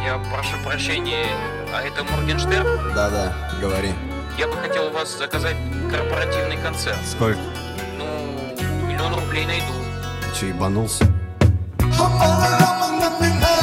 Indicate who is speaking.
Speaker 1: Я прошу прощения, а это Моргенштерн?
Speaker 2: Да-да, говори.
Speaker 1: Я бы хотел у вас заказать корпоративный концерт.
Speaker 2: Сколько?
Speaker 1: Ну, 1 000 000 рублей найду.
Speaker 2: Ты че, ебанулся?
Speaker 3: I'm all around, nothing else.